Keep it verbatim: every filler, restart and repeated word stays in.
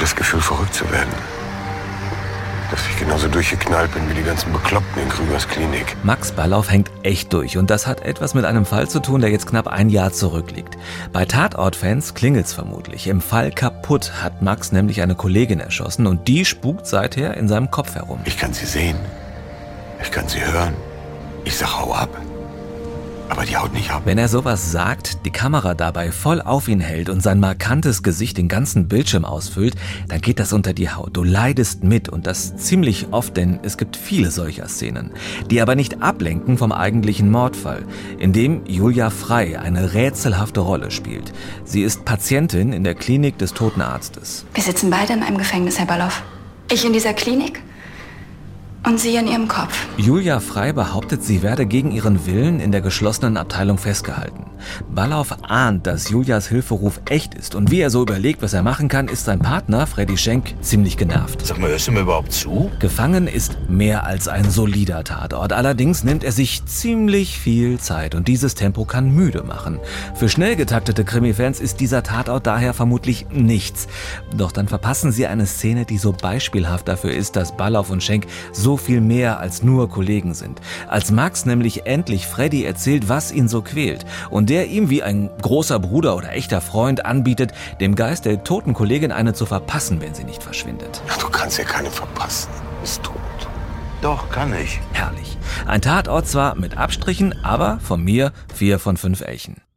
das Gefühl, verrückt zu werden. Dass ich genauso durchgeknallt bin wie die ganzen Bekloppten in Krügers Klinik. Max Ballauf hängt echt durch und das hat etwas mit einem Fall zu tun, der jetzt knapp ein Jahr zurückliegt. Bei Tatort-Fans klingelt's vermutlich. Im Fall Kaputt hat Max nämlich eine Kollegin erschossen und die spukt seither in seinem Kopf herum. Ich kann sie sehen. Ich kann sie hören. Ich sag, hau ab. Aber die haut nicht ab. Wenn er sowas sagt, die Kamera dabei voll auf ihn hält und sein markantes Gesicht den ganzen Bildschirm ausfüllt, dann geht das unter die Haut. Du leidest mit und das ziemlich oft, denn es gibt viele solcher Szenen, die aber nicht ablenken vom eigentlichen Mordfall, in dem Julia Frey eine rätselhafte Rolle spielt. Sie ist Patientin in der Klinik des Toten Arztes. Wir sitzen beide in einem Gefängnis, Herr Ballauf. Ich in dieser Klinik und Sie in Ihrem Kopf. Julia Frey behauptet, sie werde gegen ihren Willen in der geschlossenen Abteilung festgehalten. Ballauf ahnt, dass Julias Hilferuf echt ist und wie er so überlegt, was er machen kann, ist sein Partner, Freddy Schenk, ziemlich genervt. Sag mal, hörst du mir überhaupt zu? Gefangen ist mehr als ein solider Tatort. Allerdings nimmt er sich ziemlich viel Zeit und dieses Tempo kann müde machen. Für schnell getaktete Krimi-Fans ist dieser Tatort daher vermutlich nichts. Doch dann verpassen sie eine Szene, die so beispielhaft dafür ist, dass Ballauf und Schenk so viel mehr als nur Kollegen sind. Als Max nämlich endlich Freddy erzählt, was ihn so quält und der ihm wie ein großer Bruder oder echter Freund anbietet, dem Geist der toten Kollegin eine zu verpassen, wenn sie nicht verschwindet. Ach, du kannst ja keine verpassen. Ist tot. Doch, kann ich. Herrlich. Ein Tatort zwar mit Abstrichen, aber von mir vier von fünf Elchen.